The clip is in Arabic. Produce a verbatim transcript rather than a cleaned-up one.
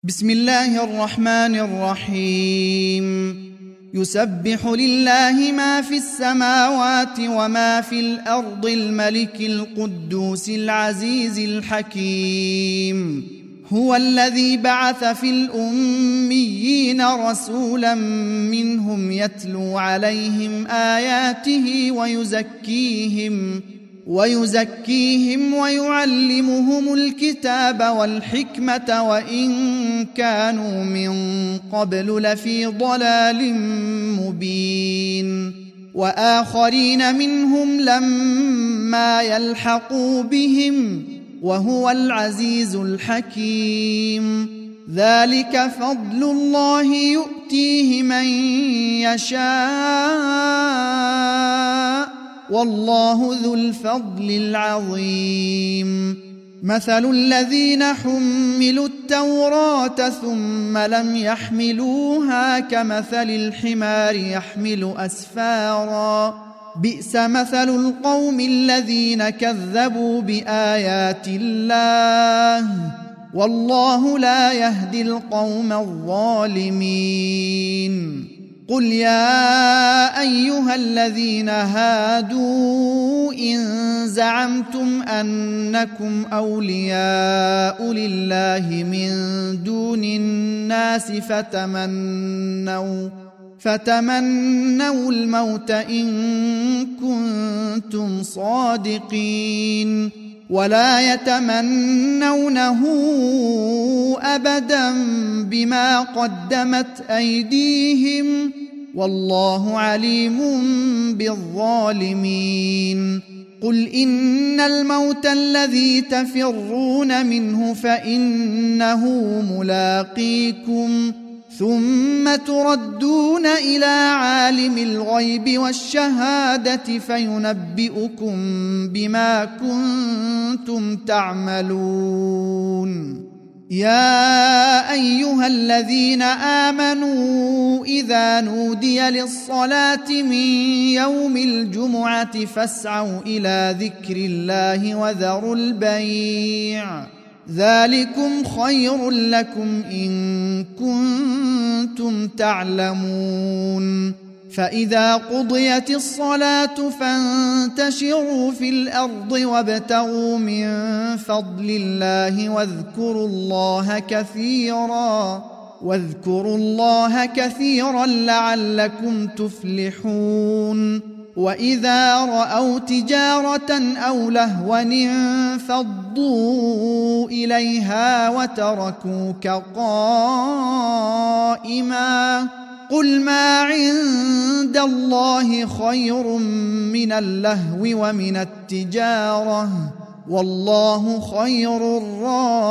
بسم الله الرحمن الرحيم يسبح لله ما في السماوات وما في الأرض الملك القدوس العزيز الحكيم هو الذي بعث في الأميين رسولا منهم يتلو عليهم آياته ويزكيهم ويزكيهم ويعلمهم الكتاب والحكمة وإن كانوا من قبل لفي ضلال مبين وآخرين منهم لما يلحقوا بهم وهو العزيز الحكيم ذلك فضل الله يؤتيه من يشاء والله ذو الفضل العظيم مثل الذين حملوا التوراة ثم لم يحملوها كمثل الحمار يحمل أسفارا بئس مثل القوم الذين كذبوا بآيات الله والله لا يهدي القوم الظالمين قل يا أيها الذين هادوا إن زعمتم أنكم أولياء لله من دون الناس فتمنوا فتمنوا الموت إن كنتم صادقين ولا يتمنونه أبدا بما قدمت أيديهم والله عليم بالظالمين قل إن الموت الذي تفرون منه فإنه ملاقيكم ثم تردون إلى عالم الغيب والشهادة فينبئكم بما كنتم تعملون يا أيها الذين آمنوا إذا نودي للصلاة من يوم الجمعة فاسعوا إلى ذكر الله وذروا البيع ذلكم خير لكم إن كنتم تعلمون فإذا قضيت الصلاة فانتشروا في الأرض وابتغوا من فضل الله واذكروا الله كثيرا واذكروا الله كثيرا لعلكم تفلحون وإذا رأوا تجارة أو لهوا انفضوا إليها وتركوك قائما قل ما عند الله خير من اللهو ومن التجارة والله خير الرازقين